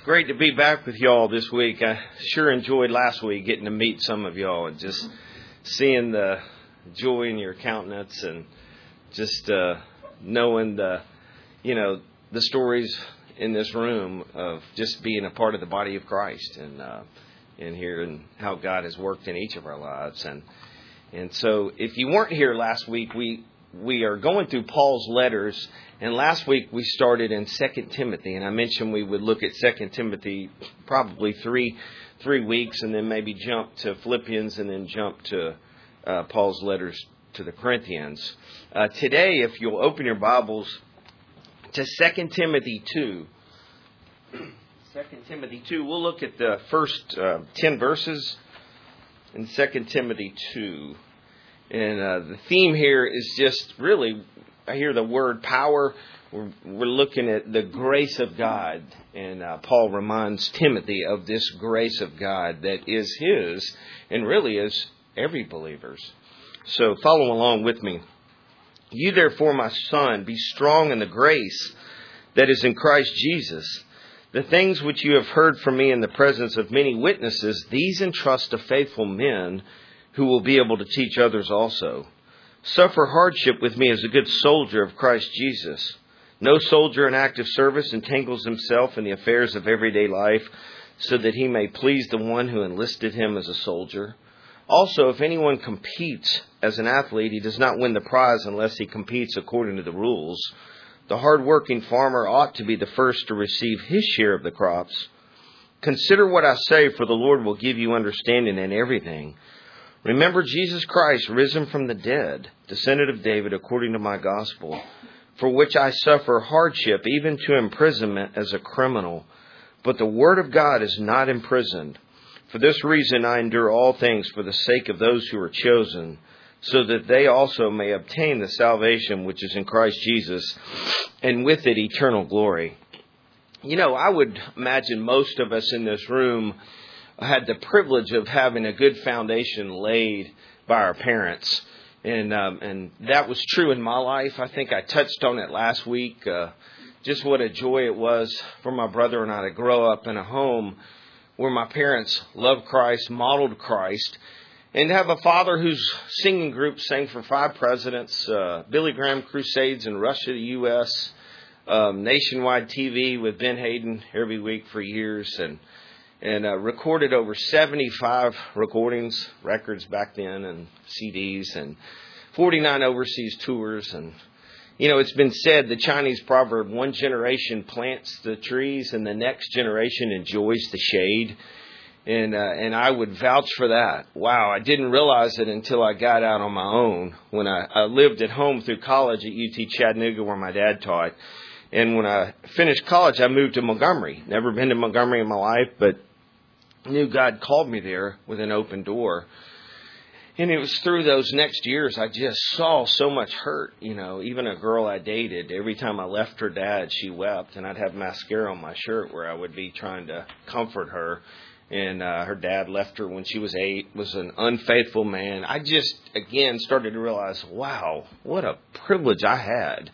great to be back with y'all this week. I sure enjoyed last week getting to meet some of y'all and just seeing the joy in your countenance and just knowing the stories in this room of just being a part of the body of Christ and hearing how God has worked in each of our lives. And so if you weren't here last week, we are going through Paul's letters. And last week we started in 2 Timothy, and I mentioned we would look at 2 Timothy probably three weeks, and then maybe jump to Philippians, and then jump to Paul's letters to the Corinthians. Today, if you'll open your Bibles to 2 Timothy 2. 2 Timothy 2, we'll look at the first 10 verses in 2 Timothy 2. And the theme here is just really, I hear the word power. We're looking at the grace of God. And Paul reminds Timothy of this grace of God that is his and really is every believer's. So follow along with me. You therefore, my son, be strong in the grace that is in Christ Jesus. The things which you have heard from me in the presence of many witnesses, these entrust to faithful men who will be able to teach others also. Suffer hardship with me as a good soldier of Christ Jesus. No soldier in active service entangles himself in the affairs of everyday life, so that he may please the one who enlisted him as a soldier. Also, if anyone competes as an athlete, he does not win the prize unless he competes according to the rules. The hard-working farmer ought to be the first to receive his share of the crops. Consider what I say, for the Lord will give you understanding in everything. Remember Jesus Christ, risen from the dead, descendant of David according to my gospel, for which I suffer hardship, even to imprisonment as a criminal. But the word of God is not imprisoned. For this reason I endure all things for the sake of those who are chosen, so that they also may obtain the salvation which is in Christ Jesus, and with it eternal glory. You know, I would imagine most of us in this room had the privilege of having a good foundation laid by our parents. And that was true in my life. I think I touched on it last week. Just what a joy it was for my brother and I to grow up in a home where my parents loved Christ, modeled Christ, and have a father whose singing group sang for 5 presidents, Billy Graham Crusades in Russia, the U.S., nationwide TV with Ben Hayden every week for years, and recorded over 75 records back then, and CDs, and 49 overseas tours. And, you know, it's been said, the Chinese proverb, one generation plants the trees and the next generation enjoys the shade. And I would vouch for that. Wow, I didn't realize it until I got out on my own. When I lived at home through college at UT Chattanooga, where my dad taught. And when I finished college, I moved to Montgomery. Never been to Montgomery in my life, but knew God called me there with an open door. And it was through those next years I just saw so much hurt. You know, even a girl I dated, every time I left her dad, she wept. And I'd have mascara on my shirt where I would be trying to comfort her. And her dad left her when she was 8, was an unfaithful man. I just, again, started to realize, wow, what a privilege I had.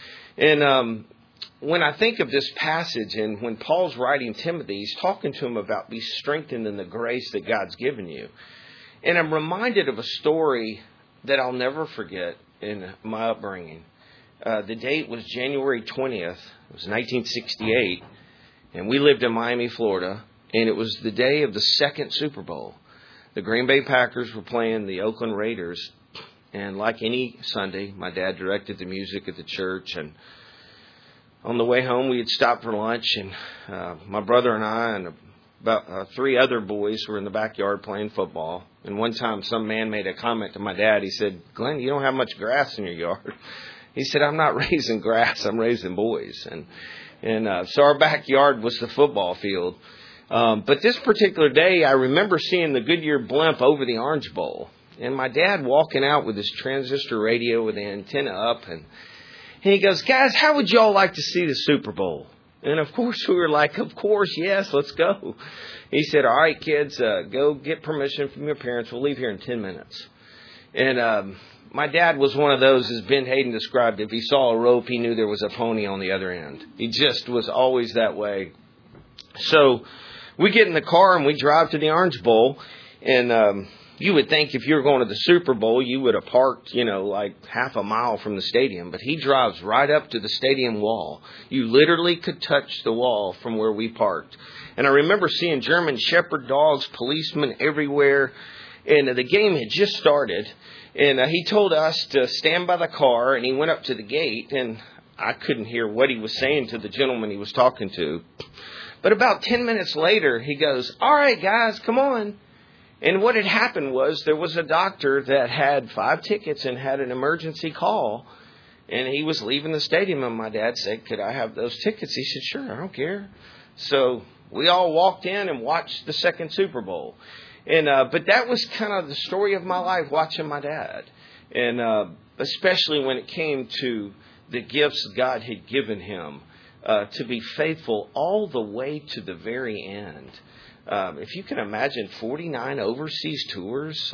And when I think of this passage, and when Paul's writing Timothy, he's talking to him about be strengthened in the grace that God's given you. And I'm reminded of a story that I'll never forget in my upbringing. The date was January 20th. It was 1968. And we lived in Miami, Florida. And it was the day of the second Super Bowl. The Green Bay Packers were playing the Oakland Raiders. And like any Sunday, my dad directed the music at the church. And on the way home, we had stopped for lunch. And my brother and I and about 3 other boys were in the backyard playing football. And one time, some man made a comment to my dad. He said, "Glenn, you don't have much grass in your yard." He said, "I'm not raising grass. I'm raising boys." And so our backyard was the football field. But this particular day, I remember seeing the Goodyear blimp over the Orange Bowl. And my dad walking out with his transistor radio with the antenna up. And he goes, "Guys, how would y'all like to see the Super Bowl?" And of course, we were like, "Of course, yes, let's go." He said, "All right, kids, go get permission from your parents. We'll leave here in 10 minutes. And my dad was one of those, as Ben Hayden described, if he saw a rope, he knew there was a pony on the other end. He just was always that way. So we get in the car and we drive to the Orange Bowl. And you would think if you were going to the Super Bowl, you would have parked, like half a mile from the stadium. But he drives right up to the stadium wall. You literally could touch the wall from where we parked. And I remember seeing German Shepherd dogs, policemen everywhere. And the game had just started. And he told us to stand by the car. And he went up to the gate. And I couldn't hear what he was saying to the gentleman he was talking to. But about 10 minutes later, he goes, "All right, guys, come on." And what had happened was there was a doctor that had 5 tickets and had an emergency call. And he was leaving the stadium. And my dad said, "Could I have those tickets?" He said, "Sure, I don't care." So we all walked in and watched the second Super Bowl. And but that was kind of the story of my life, watching my dad. And especially when it came to the gifts God had given him, to be faithful all the way to the very end. If you can imagine 49 overseas tours,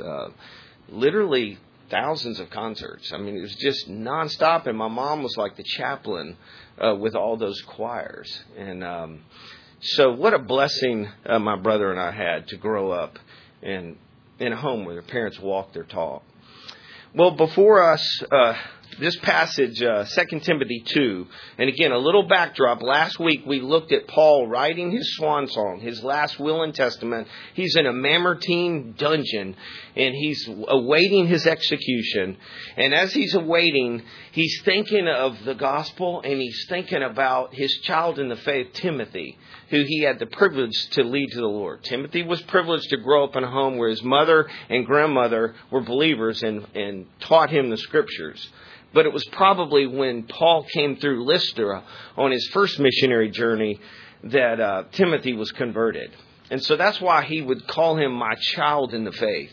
literally thousands of concerts. I mean, it was just nonstop. And my mom was like the chaplain with all those choirs. And so what a blessing my brother and I had to grow up in a home where their parents walked their talk. Well, before us, this passage, 2 Timothy 2, and again, a little backdrop. Last week we looked at Paul writing his swan song, his last will and testament. He's in a Mamertine dungeon, and he's awaiting his execution. And as he's awaiting, he's thinking of the gospel, and he's thinking about his child in the faith, Timothy, who he had the privilege to lead to the Lord. Timothy was privileged to grow up in a home where his mother and grandmother were believers and taught him the Scriptures. But it was probably when Paul came through Lystra on his first missionary journey that Timothy was converted. And so that's why he would call him my child in the faith.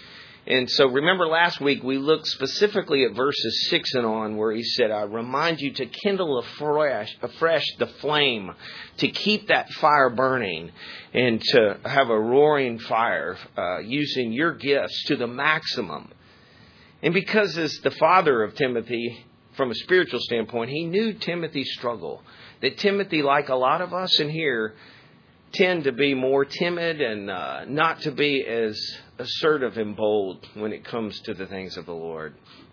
And so remember last week we looked specifically at verses 6 and on where he said, "I remind you to kindle afresh the flame, to keep that fire burning and to have a roaring fire using your gifts to the maximum." And because as the father of Timothy, from a spiritual standpoint, he knew Timothy's struggle. That Timothy, like a lot of us in here, tend to be more timid and not to be as assertive and bold when it comes to the things of the Lord.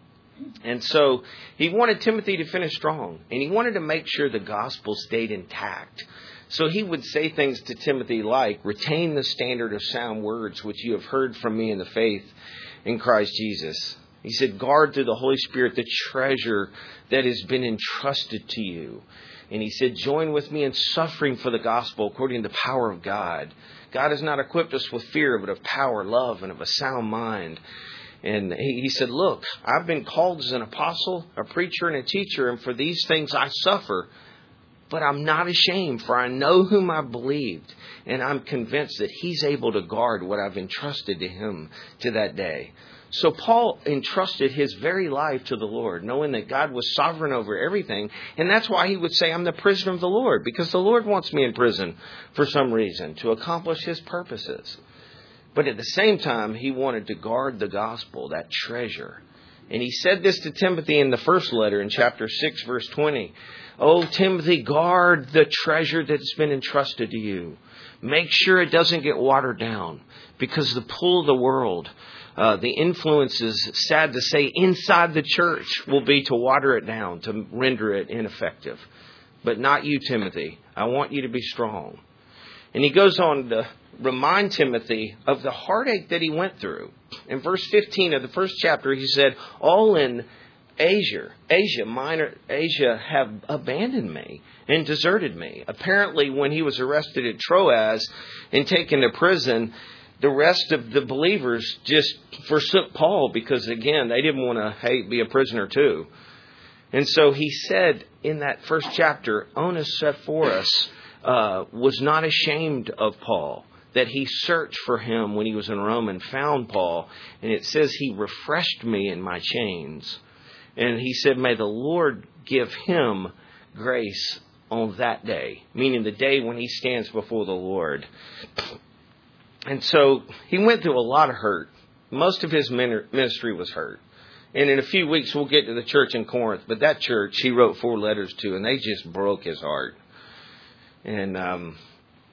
And so he wanted Timothy to finish strong. And he wanted to make sure the gospel stayed intact. So he would say things to Timothy like, "Retain the standard of sound words which you have heard from me in the faith in Christ Jesus." He said, "Guard through the Holy Spirit the treasure that has been entrusted to you." And he said, "Join with me in suffering for the gospel according to the power of God." God has not equipped us with fear, but of power, love, and of a sound mind. And he said, "Look, I've been called as an apostle, a preacher, and a teacher, and for these things I suffer. But I'm not ashamed, for I know whom I believed, and I'm convinced that he's able to guard what I've entrusted to him to that day." So Paul entrusted his very life to the Lord, knowing that God was sovereign over everything. And that's why he would say, "I'm the prisoner of the Lord," because the Lord wants me in prison for some reason to accomplish his purposes. But at the same time, he wanted to guard the gospel, that treasure. And he said this to Timothy in the first letter in chapter 6, verse 20. "Oh, Timothy, guard the treasure that's been entrusted to you. Make sure it doesn't get watered down, because the pull of the world, the influences, sad to say, inside the church will be to water it down, to render it ineffective. But not you, Timothy. I want you to be strong." And he goes on to remind Timothy of the heartache that he went through. In verse 15 of the first chapter, he said, "All in Asia have abandoned me and deserted me." Apparently, when he was arrested at Troas and taken to prison, the rest of the believers just forsook Paul because, again, they didn't want to be a prisoner too. And so he said in that first chapter, Onesiphorus was not ashamed of Paul, that he searched for him when he was in Rome and found Paul. And it says he refreshed me in my chains. And he said, "May the Lord give him grace on that day," meaning the day when he stands before the Lord. And so he went through a lot of hurt. Most of his ministry was hurt. And in a few weeks, we'll get to the church in Corinth. But that church he wrote 4 letters to, and they just broke his heart. And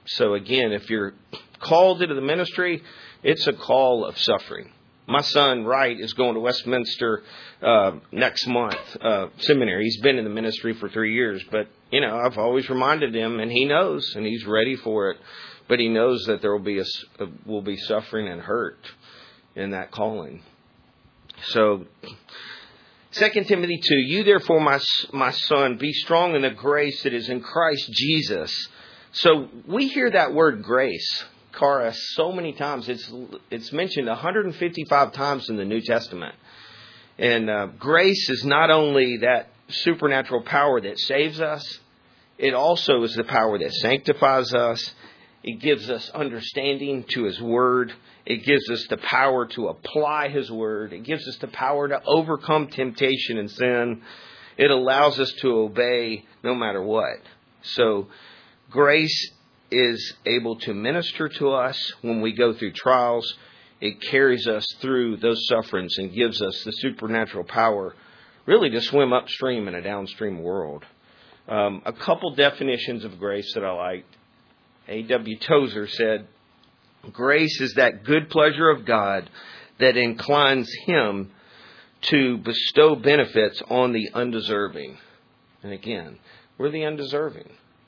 So again, if you're called into the ministry, it's a call of suffering. My son, Wright, is going to Westminster next month, seminary. He's been in the ministry for 3 years. But, I've always reminded him, and he knows, and he's ready for it. But he knows that there will be suffering and hurt in that calling. So, 2 Timothy 2, you therefore, my son, be strong in the grace that is in Christ Jesus. So we hear that word grace, charis, so many times. It's mentioned 155 times in the New Testament. And grace is not only that supernatural power that saves us, it also is the power that sanctifies us. It gives us understanding to His Word. It gives us the power to apply His Word. It gives us the power to overcome temptation and sin. It allows us to obey no matter what. So grace is able to minister to us when we go through trials. It carries us through those sufferings and gives us the supernatural power really to swim upstream in a downstream world. A couple definitions of grace that I liked. A.W. Tozer said, grace is that good pleasure of God that inclines Him to bestow benefits on the undeserving. And again, we're the undeserving.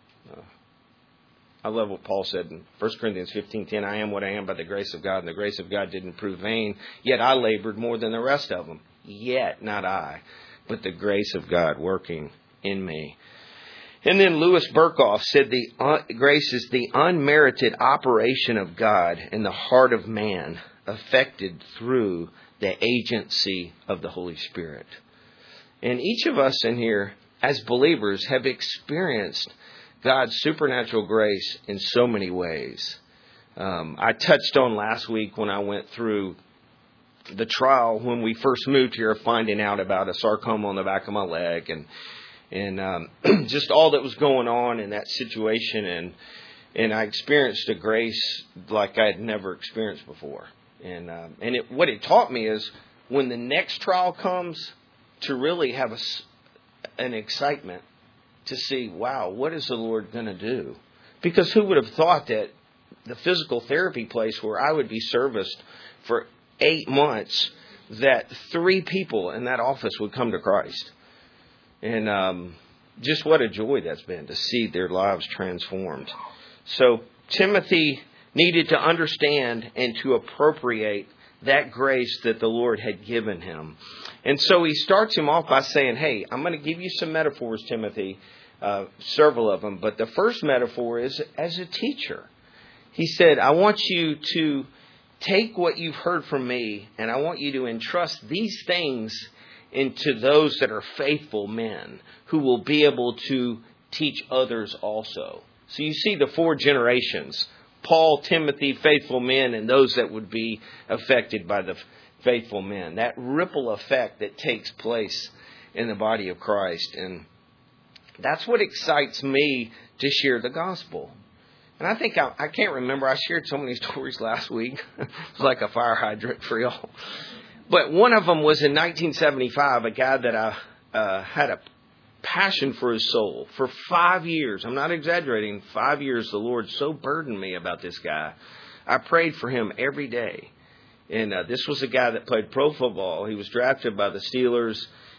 I love what Paul said in 1 Corinthians 15:10. I am what I am by the grace of God, and the grace of God didn't prove vain. Yet I labored more than the rest of them. Yet, not I, but the grace of God working in me. And then Louis Berkhoff said grace is the unmerited operation of God in the heart of man, affected through the agency of the Holy Spirit. And each of us in here, as believers, have experienced God's supernatural grace in so many ways. I touched on last week when I went through the trial when we first moved here, finding out about a sarcoma on the back of my leg and just all that was going on in that situation. And I experienced a grace like I had never experienced before. What it taught me is when the next trial comes, to really have an excitement to see, wow, what is the Lord going to do? Because who would have thought that the physical therapy place where I would be serviced for 8 months, that 3 people in that office would come to Christ. And just what a joy that's been to see their lives transformed. So Timothy needed to understand and to appropriate that grace that the Lord had given him. And so he starts him off by saying, hey, I'm going to give you some metaphors, Timothy, several of them. But the first metaphor is as a teacher. He said, I want you to take what you've heard from me, and I want you to entrust these things into those that are faithful men who will be able to teach others also. So you see the 4 generations. Paul, Timothy, faithful men, and those that would be affected by the faithful men. That ripple effect that takes place in the body of Christ. And that's what excites me to share the gospel. And I think I can't remember. I shared so many stories last week. It's like a fire hydrant for y'all. But one of them was in 1975, a guy that I had a passion for his soul. For 5 years, I'm not exaggerating, 5 years the Lord so burdened me about this guy. I prayed for him every day. And this was a guy that played pro football. He was drafted by the Steelers.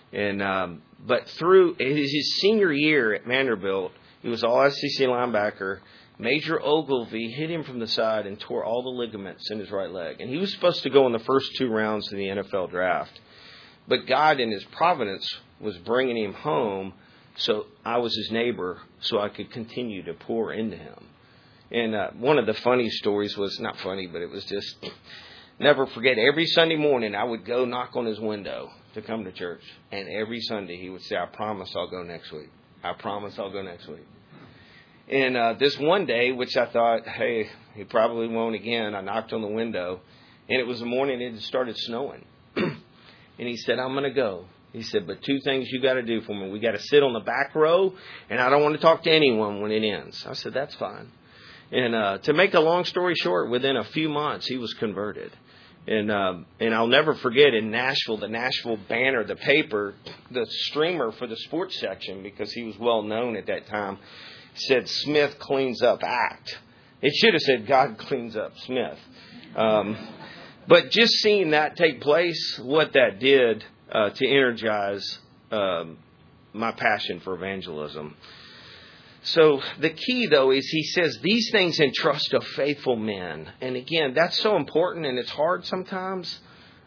But through his senior year at Vanderbilt, he was all SEC linebacker. Major Ogilvy hit him from the side and tore all the ligaments in his right leg. And he was supposed to go in the first 2 rounds of the NFL draft. But God in His providence was bringing him home, so I was his neighbor, so I could continue to pour into him. And one of the funny stories was, not funny, but it was just, never forget, every Sunday morning I would go knock on his window to come to church. And every Sunday he would say, I promise I'll go next week. I promise I'll go next week. And this one day, which I thought, hey, he probably won't again, I knocked on the window, and it was the morning it had started snowing. And he said, I'm going to go. He said, but 2 things you got to do for me. We got to sit on the back row, and I don't want to talk to anyone when it ends. I said, that's fine. And to make a long story short, within a few months, he was converted. And I'll never forget in Nashville, the Nashville Banner, the paper, the streamer for the sports section, because he was well known at that time, said, Smith cleans up act. It should have said God cleans up Smith. But just seeing that take place, what that did to energize my passion for evangelism. So the key, though, is he says these things entrust to faithful men. And again, that's so important, and it's hard sometimes.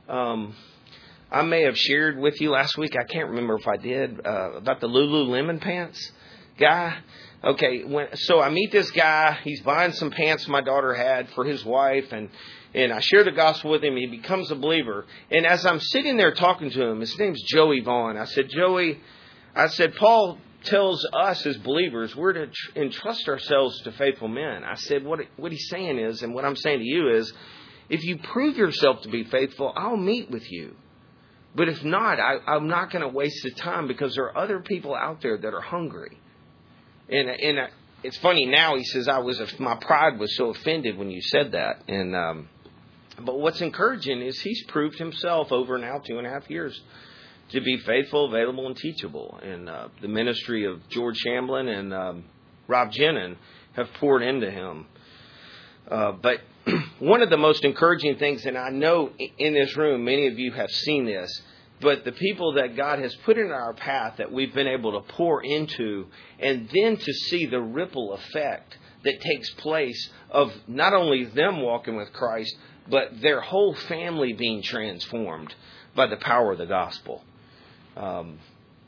I may have shared with you last week, I can't remember if I did, about the Lululemon pants guy. Okay, so I meet this guy. He's buying some pants my daughter had for his wife, and I share the gospel with him. He becomes a believer. And as I'm sitting there talking to him, his name's Joey Vaughn. I said, Joey, Paul tells us as believers we're to entrust ourselves to faithful men. I said, what he's saying is, and what I'm saying to you is, if you prove yourself to be faithful, I'll meet with you. But if not, I'm not going to waste the time, because there are other people out there that are hungry. And it's funny now. He says my pride was so offended when you said that. And but what's encouraging is he's proved himself over now 2.5 years to be faithful, available, and teachable. And the ministry of George Shamblin and Rob Jenin have poured into him. But one of the most encouraging things, and I know in this room many of you have seen this, but the people that God has put in our path that we've been able to pour into, and then to see the ripple effect that takes place of not only them walking with Christ, but their whole family being transformed by the power of the gospel. And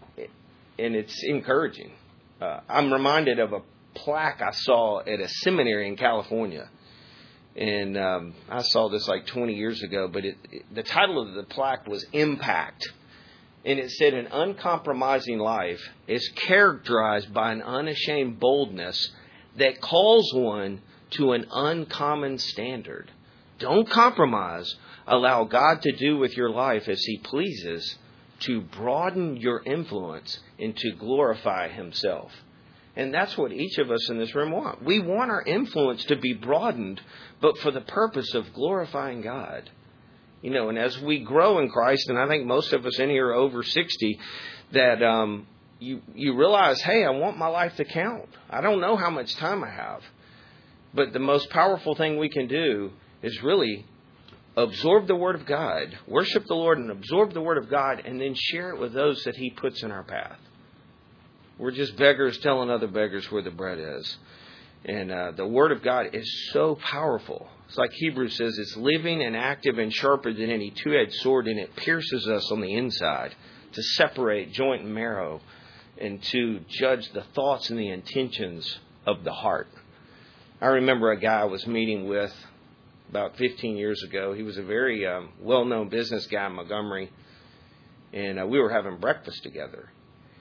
it's encouraging. I'm reminded of a plaque I saw at a seminary in California. And I saw this like 20 years ago, but the title of the plaque was Impact. And it said, an uncompromising life is characterized by an unashamed boldness that calls one to an uncommon standard. Don't compromise. Allow God to do with your life as He pleases, to broaden your influence and to glorify Himself. And that's what each of us in this room want. We want our influence to be broadened, but for the purpose of glorifying God. You know, and as we grow in Christ, and I think most of us in here are over 60, that you realize, hey, I want my life to count. I don't know how much time I have. But the most powerful thing we can do is really absorb the Word of God, worship the Lord and absorb the Word of God, and then share it with those that He puts in our path. We're just beggars telling other beggars where the bread is. And the Word of God is so powerful. It's like Hebrews says, it's living and active and sharper than any two-edged sword, and it pierces us on the inside to separate joint and marrow and to judge the thoughts and the intentions of the heart. I remember a guy I was meeting with about 15 years ago. He was a very well-known business guy in Montgomery, and we were having breakfast together.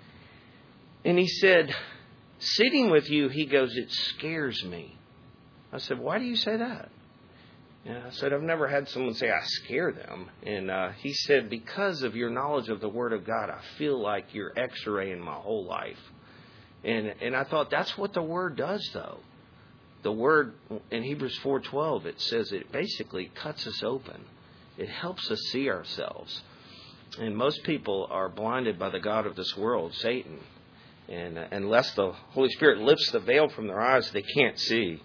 And he said, sitting with you, he goes, it scares me. I said, why do you say that? And I said, I've never had someone say I scare them. And he said, because of your knowledge of the Word of God, I feel like you're x-raying my whole life. And I thought, that's what the Word does, though. The Word, in Hebrews 4:12, it says it basically cuts us open. It helps us see ourselves. And most people are blinded by the god of this world, Satan. And unless the Holy Spirit lifts the veil from their eyes, they can't see.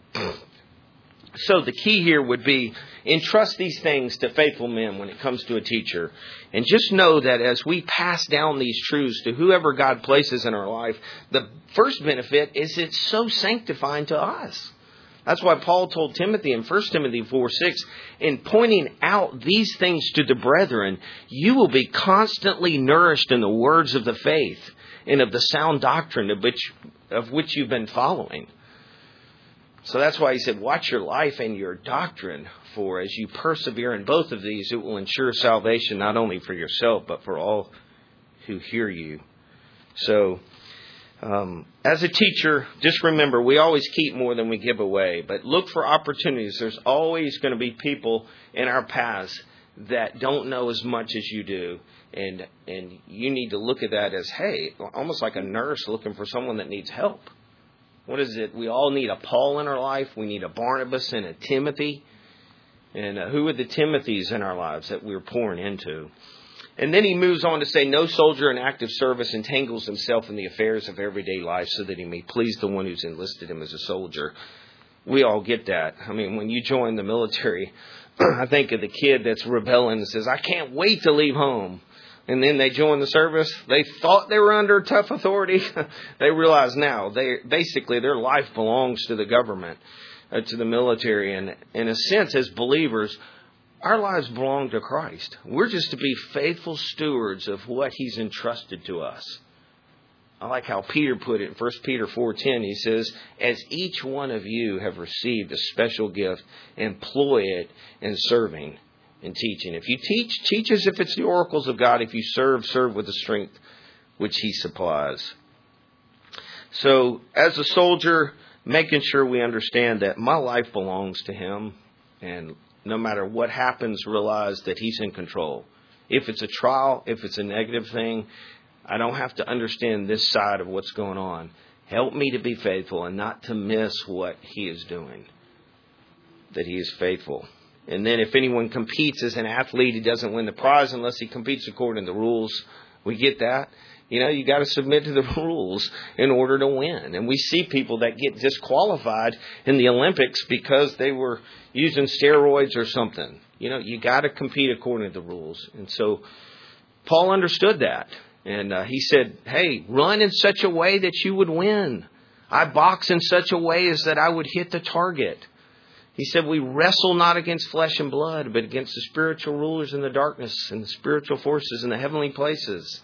So the key here would be entrust these things to faithful men when it comes to a teacher. And just know that as we pass down these truths to whoever God places in our life, the first benefit is it's so sanctifying to us. That's why Paul told Timothy in 1 Timothy 4:6, in pointing out these things to the brethren, you will be constantly nourished in the words of the faith and of the sound doctrine of which you've been following. So that's why he said, watch your life and your doctrine, for as you persevere in both of these, it will ensure salvation not only for yourself, but for all who hear you. So, as a teacher, just remember, we always keep more than we give away, but look for opportunities. There's always going to be people in our paths that don't know as much as you do. And you need to look at that as, hey, almost like a nurse looking for someone that needs help. What is it? We all need a Paul in our life. We need a Barnabas and a Timothy. And who are the Timothys in our lives that we're pouring into? And then he moves on to say, no soldier in active service entangles himself in the affairs of everyday life so that he may please the one who's enlisted him as a soldier. we all get that. I mean, when you join the military, I think of the kid that's rebelling and says, I can't wait to leave home. And then they join the service. They thought they were under tough authority. They realize now basically their life belongs to the government, to the military. And in a sense, as believers, our lives belong to Christ. We're just to be faithful stewards of what He's entrusted to us. I like how Peter put it in 1 Peter 4:10. He says, as each one of you have received a special gift, employ it in serving and teaching. If you teach as if it's the oracles of God. If you serve with the strength which He supplies. So as a soldier, making sure we understand that my life belongs to Him. And no matter what happens, realize that He's in control. If it's a trial, if it's a negative thing, I don't have to understand this side of what's going on. Help me to be faithful and not to miss what He is doing. That He is faithful. And then if anyone competes as an athlete, he doesn't win the prize unless he competes according to the rules. We get that. You got to submit to the rules in order to win. And we see people that get disqualified in the Olympics because they were using steroids or something. You got to compete according to the rules. And so Paul understood that. And he said, hey, run in such a way that you would win. I box in such a way as that I would hit the target. He said, we wrestle not against flesh and blood, but against the spiritual rulers in the darkness and the spiritual forces in the heavenly places.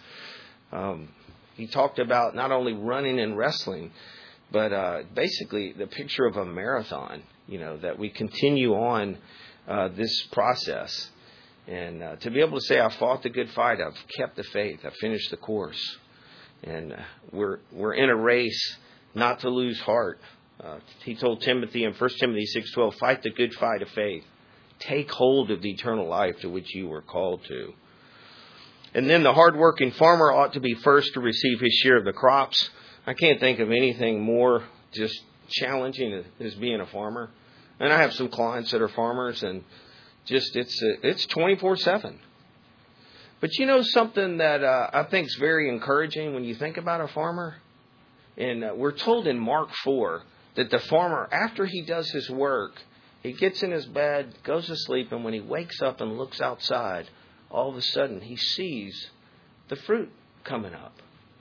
He talked about not only running and wrestling, but basically the picture of a marathon, that we continue on this process. And to be able to say, I fought the good fight, I've kept the faith, I've finished the course. And we're in a race not to lose heart. He told Timothy in 1 Timothy 6:12, fight the good fight of faith. Take hold of the eternal life to which you were called to. And then the hardworking farmer ought to be first to receive his share of the crops. I can't think of anything more just challenging as being a farmer. And I have some clients that are farmers, and just it's 24/7. But something that I think is very encouraging when you think about a farmer? And we're told in Mark 4 that the farmer, after he does his work, he gets in his bed, goes to sleep, and when he wakes up and looks outside, all of a sudden he sees the fruit coming up.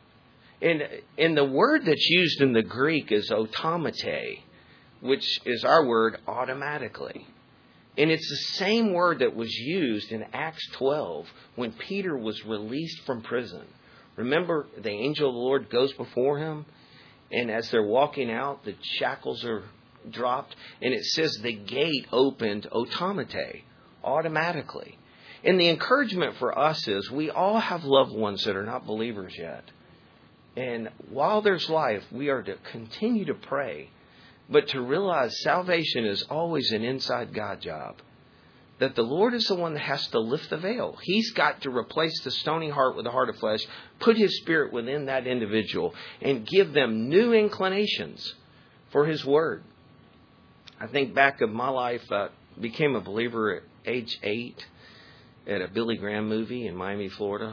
And the word that's used in the Greek is automate, which is our word automatically. And it's the same word that was used in Acts 12 when Peter was released from prison. Remember, the angel of the Lord goes before him, and as they're walking out, the shackles are dropped, and it says the gate opened automate, automatically. And the encouragement for us is we all have loved ones that are not believers yet. And while there's life, we are to continue to pray, but to realize salvation is always an inside God job. That the Lord is the one that has to lift the veil. He's got to replace the stony heart with a heart of flesh, put His Spirit within that individual, and give them new inclinations for His Word. I think back of my life, became a believer at age 8 at a Billy Graham movie in Miami, Florida.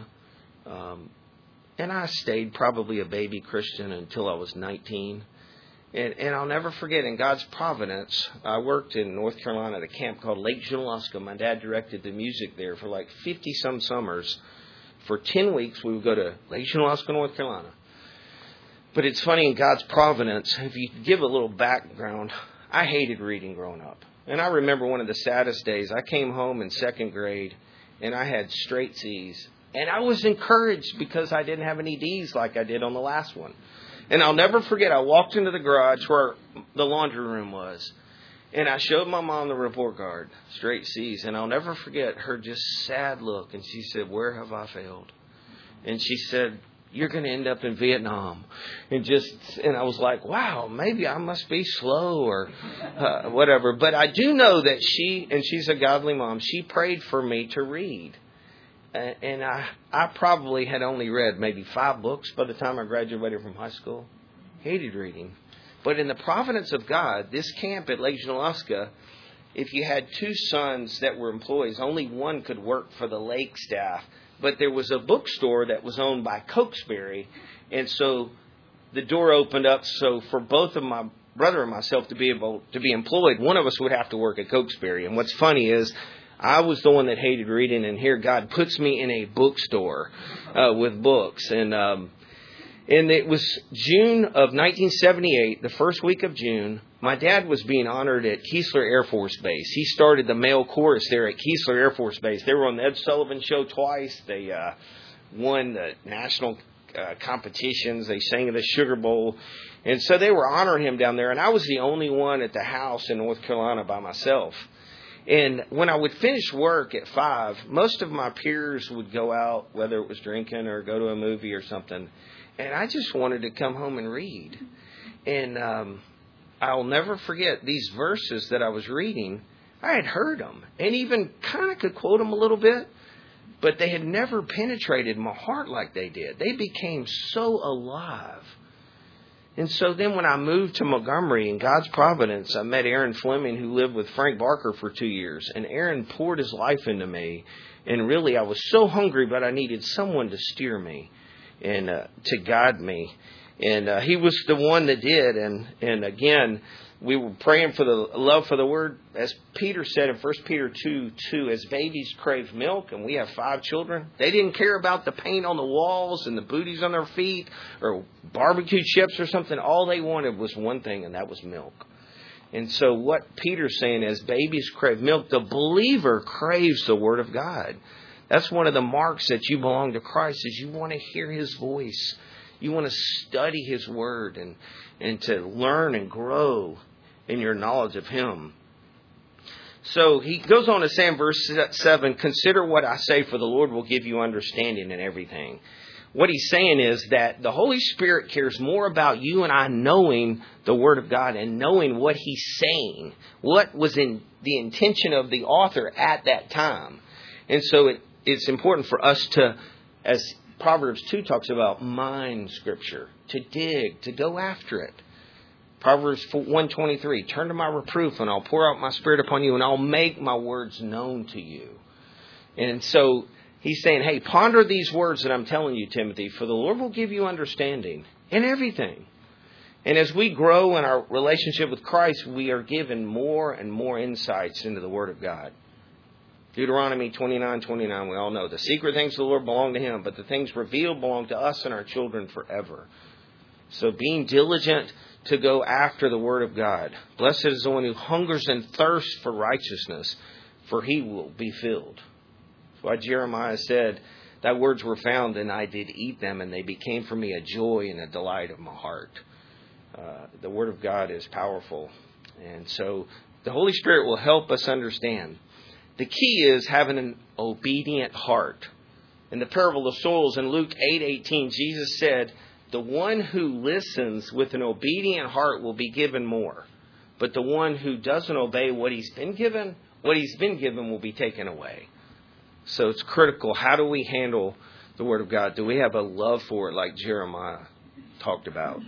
And I stayed probably a baby Christian until I was 19. And I'll never forget, in God's providence, I worked in North Carolina at a camp called Lake Junaluska. My dad directed the music there for like 50-some summers. For 10 weeks, we would go to Lake Junaluska, North Carolina. But it's funny, in God's providence, if you give a little background, I hated reading growing up. And I remember one of the saddest days. I came home in second grade, and I had straight C's. And I was encouraged because I didn't have any D's like I did on the last one. And I'll never forget, I walked into the garage where the laundry room was. And I showed my mom the report card, straight C's. And I'll never forget her just sad look. And she said, where have I failed? And she said, you're going to end up in Vietnam. And I was like, wow, maybe I must be slow or whatever. But I do know that she's a godly mom, she prayed for me to read. And I probably had only read maybe 5 books by the time I graduated from high school. Hated reading. But in the providence of God, this camp at Lake Junaluska, if you had 2 sons that were employees, only one could work for the lake staff. But there was a bookstore that was owned by Cokesbury. And so the door opened up. So for both of my brother and myself to be able to be employed, one of us would have to work at Cokesbury. And what's funny is I was the one that hated reading, and here God puts me in a bookstore with books. And it was June of 1978, the first week of June. My dad was being honored at Keesler Air Force Base. He started the male chorus there at Keesler Air Force Base. They were on the Ed Sullivan Show twice. They won the national competitions. They sang in the Sugar Bowl. And so they were honoring him down there. And I was the only one at the house in North Carolina by myself. And when I would finish work at 5, most of my peers would go out, whether it was drinking or go to a movie or something. And I just wanted to come home and read. And I'll never forget these verses that I was reading. I had heard them and even kind of could quote them a little bit, but they had never penetrated my heart like they did. They became so alive. And so then when I moved to Montgomery, in God's providence, I met Aaron Fleming, who lived with Frank Barker for 2 years. And Aaron poured his life into me. And really, I was so hungry, but I needed someone to steer me and to guide me. And he was the one that did. And again, we were praying for the love for the Word. As Peter said in 1 Peter 2:2, as babies crave milk, and we have 5 children, they didn't care about the paint on the walls and the booties on their feet or barbecue chips or something. All they wanted was one thing, and that was milk. And so what Peter's saying is, babies crave milk. The believer craves the Word of God. That's one of the marks that you belong to Christ, is you want to hear His voice. You want to study His Word and to learn and grow in your knowledge of Him. So he goes on to say in verse 7, consider what I say, for the Lord will give you understanding in everything. What he's saying is that the Holy Spirit cares more about you and I knowing the Word of God and knowing what He's saying, what was in the intention of the author at that time. And so it's important for us to, as Proverbs 2 talks about, mine Scripture, to dig, to go after it. Proverbs 1:23, turn to my reproof and I'll pour out my Spirit upon you and I'll make my words known to you. And so he's saying, hey, ponder these words that I'm telling you, Timothy, for the Lord will give you understanding in everything. And as we grow in our relationship with Christ, we are given more and more insights into the Word of God. Deuteronomy 29:29, we all know, the secret things of the Lord belong to Him, but the things revealed belong to us and our children forever. So being diligent to go after the Word of God. Blessed is the one who hungers and thirsts for righteousness, for he will be filled. That's why Jeremiah said, thy words were found and I did eat them, and they became for me a joy and a delight of my heart. The Word of God is powerful. And so the Holy Spirit will help us understand. The key is having an obedient heart. In the parable of the soils in Luke 8:18, Jesus said, the one who listens with an obedient heart will be given more. But the one who doesn't obey what he's been given will be taken away. So it's critical. How do we handle the Word of God? Do we have a love for it like Jeremiah talked about?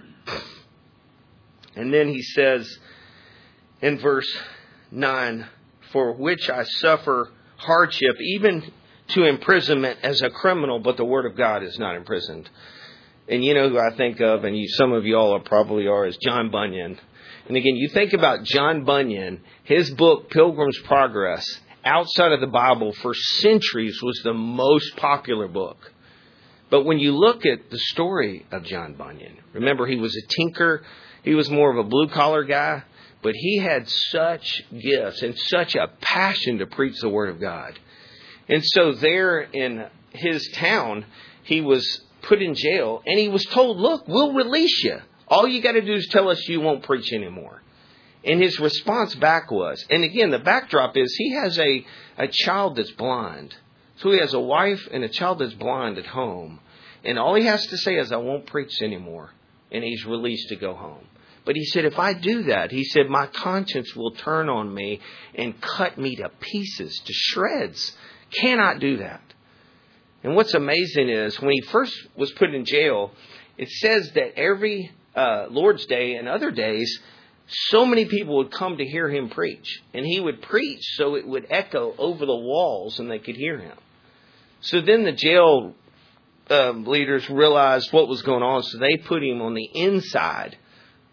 And then he says in verse 9, for which I suffer hardship, even to imprisonment as a criminal, but the Word of God is not imprisoned. And you know who I think of, and some of you all probably are, is John Bunyan. And again, you think about John Bunyan, his book, Pilgrim's Progress, outside of the Bible for centuries was the most popular book. But when you look at the story of John Bunyan, remember he was a tinker, he was more of a blue-collar guy, but he had such gifts and such a passion to preach the Word of God. And so there in his town, he was put in jail, and he was told, look, we'll release you. All you got to do is tell us you won't preach anymore. And his response back was, and again, the backdrop is he has a child that's blind. So he has a wife and a child that's blind at home. And all he has to say is, I won't preach anymore. And he's released to go home. But he said, if I do that, he said, my conscience will turn on me and cut me to pieces, to shreds. Cannot do that. And what's amazing is when he first was put in jail, it says that every Lord's Day and other days, so many people would come to hear him preach. And he would preach so it would echo over the walls and they could hear him. So then the jail leaders realized what was going on. So they put him on the inside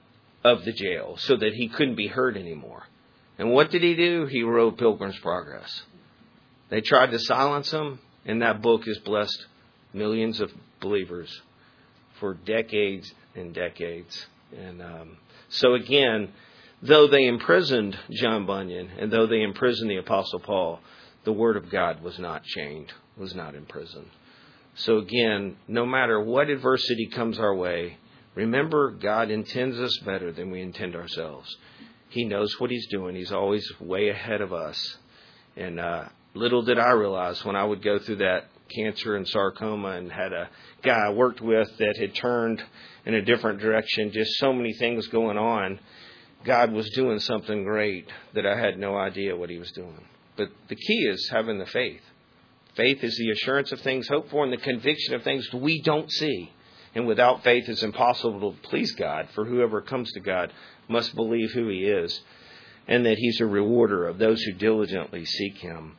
of the jail so that he couldn't be hurt anymore. And what did he do? He wrote Pilgrim's Progress. They tried to silence him, and that book has blessed millions of believers for decades and decades. And so again, though they imprisoned John Bunyan, and though they imprisoned the Apostle Paul, the Word of God was not chained, was not imprisoned. So again, no matter what adversity comes our way, remember, God intends us better than we intend ourselves. He knows what He's doing. He's always way ahead of us. And little did I realize when I would go through that cancer and sarcoma and had a guy I worked with that had turned in a different direction, just so many things going on, God was doing something great that I had no idea what He was doing. But the key is having the faith. Faith is the assurance of things hoped for and the conviction of things we don't see. And without faith, it's impossible to please God, for whoever comes to God must believe who He is and that He's a rewarder of those who diligently seek Him.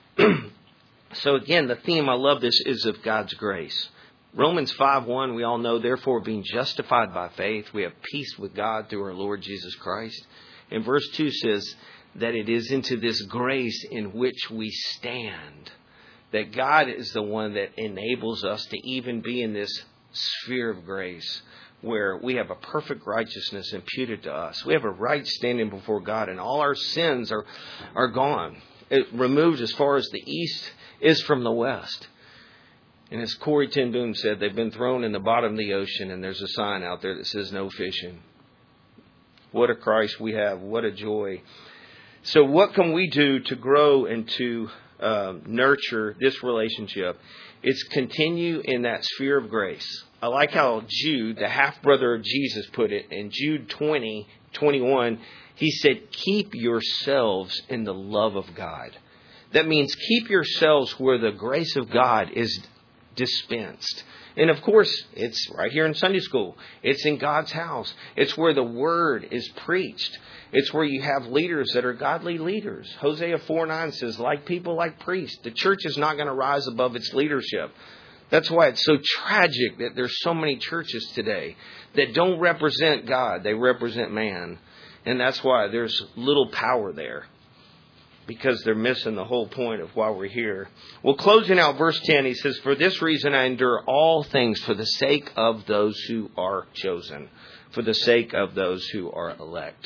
So again, the theme, I love this, is of God's grace. Romans 5:1, we all know, therefore, being justified by faith, we have peace with God through our Lord Jesus Christ. And verse 2 says that it is into this grace in which we stand. That God is the one that enables us to even be in this sphere of grace where we have a perfect righteousness imputed to us. We have a right standing before God, and all our sins are gone. It removed as far as the east is from the west. And as Corrie ten Boom said, they've been thrown in the bottom of the ocean, and there's a sign out there that says no fishing. What a Christ we have. What a joy. So what can we do to grow and to nurture this relationship? It's continue in that sphere of grace. I like how Jude, the half-brother of Jesus, put it. In Jude 20:21, he said, keep yourselves in the love of God. That means keep yourselves where the grace of God is dispensed. And of course, it's right here in Sunday school. It's in God's house. It's where the Word is preached. It's where you have leaders that are godly leaders. Hosea 4:9 says, like people, like priests. The church is not going to rise above its leadership. That's why it's so tragic that there's so many churches today that don't represent God. They represent man. And that's why there's little power there, because they're missing the whole point of why we're here. Well, closing out verse 10, he says, for this reason I endure all things for the sake of those who are chosen, for the sake of those who are elect.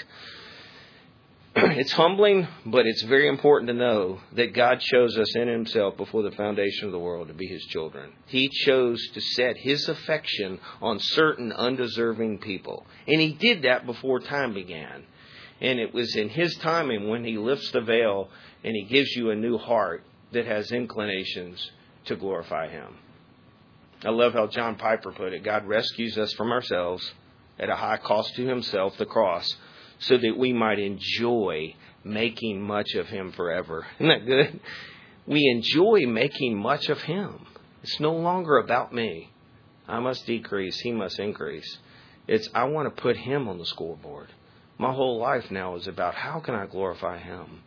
It's humbling, but it's very important to know that God chose us in Himself before the foundation of the world to be His children. He chose to set His affection on certain undeserving people. And He did that before time began. And it was in His timing when He lifts the veil and He gives you a new heart that has inclinations to glorify Him. I love how John Piper put it. God rescues us from ourselves at a high cost to Himself, the cross, so that we might enjoy making much of Him forever. Isn't that good? We enjoy making much of Him. It's no longer about me. I must decrease, He must increase. It's I want to put Him on the scoreboard. My whole life now is about how can I glorify Him.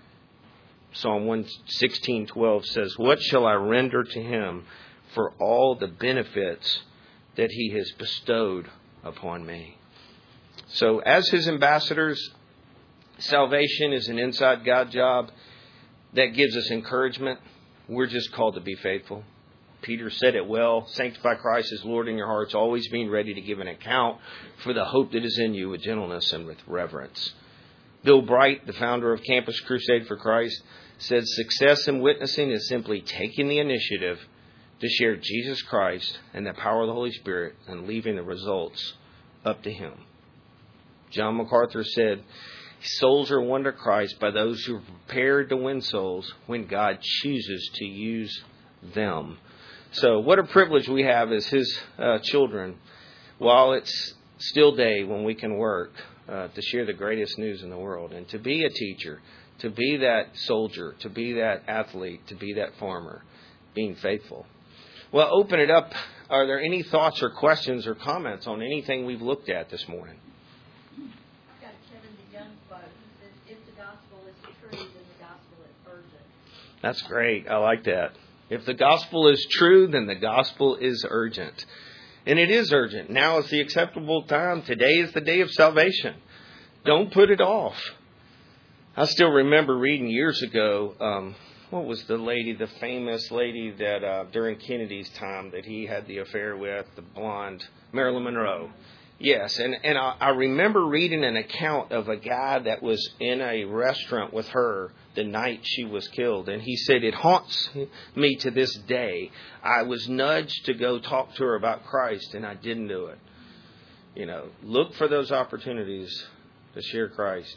Psalm 116:12 says, what shall I render to Him for all the benefits that He has bestowed upon me? So as His ambassadors, salvation is an inside God job that gives us encouragement. We're just called to be faithful. Peter said it well, sanctify Christ as Lord in your hearts, always being ready to give an account for the hope that is in you with gentleness and with reverence. Bill Bright, the founder of Campus Crusade for Christ, said success in witnessing is simply taking the initiative to share Jesus Christ and the power of the Holy Spirit and leaving the results up to Him. John MacArthur said, souls are won to Christ by those who are prepared to win souls when God chooses to use them. So what a privilege we have as His children, while it's still day when we can work to share the greatest news in the world, and to be a teacher, to be that soldier, to be that athlete, to be that farmer, being faithful. Well, open it up. Are there any thoughts or questions or comments on anything we've looked at this morning? I've got Kevin DeYoung quote. He says, if the gospel is true, then the gospel is urgent. That's great. I like that. If the gospel is true, then the gospel is urgent. And it is urgent. Now is the acceptable time. Today is the day of salvation. Don't put it off. I still remember reading years ago, what was the famous lady that during Kennedy's time that he had the affair with, the blonde, Marilyn Monroe. Yes, and I remember reading an account of a guy that was in a restaurant with her the night she was killed. And he said, it haunts me to this day. I was nudged to go talk to her about Christ, and I didn't do it. You know, look for those opportunities to share Christ.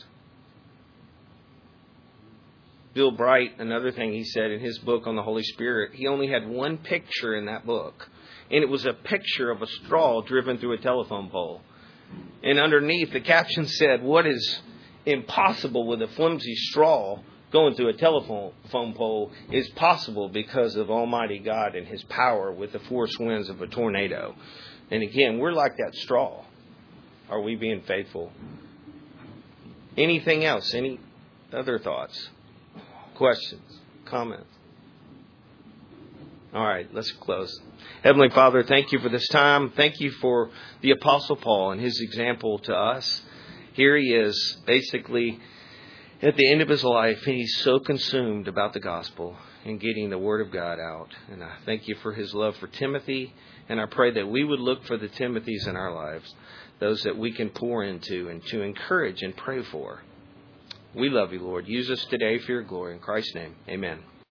Bill Bright, another thing he said in his book on the Holy Spirit, he only had one picture in that book. And it was a picture of a straw driven through a telephone pole. And underneath, the caption said, what is impossible with a flimsy straw going through a telephone pole is possible because of Almighty God and His power with the force winds of a tornado. And again, we're like that straw. Are we being faithful? Anything else? Any other thoughts? Questions? Comments? All right, let's close. Heavenly Father, thank you for this time. Thank you for the Apostle Paul and his example to us. Here he is, basically at the end of his life, and he's so consumed about the gospel and getting the Word of God out. And I thank you for his love for Timothy, and I pray that we would look for the Timothys in our lives, those that we can pour into and to encourage and pray for. We love you, Lord. Use us today for your glory. In Christ's name, amen.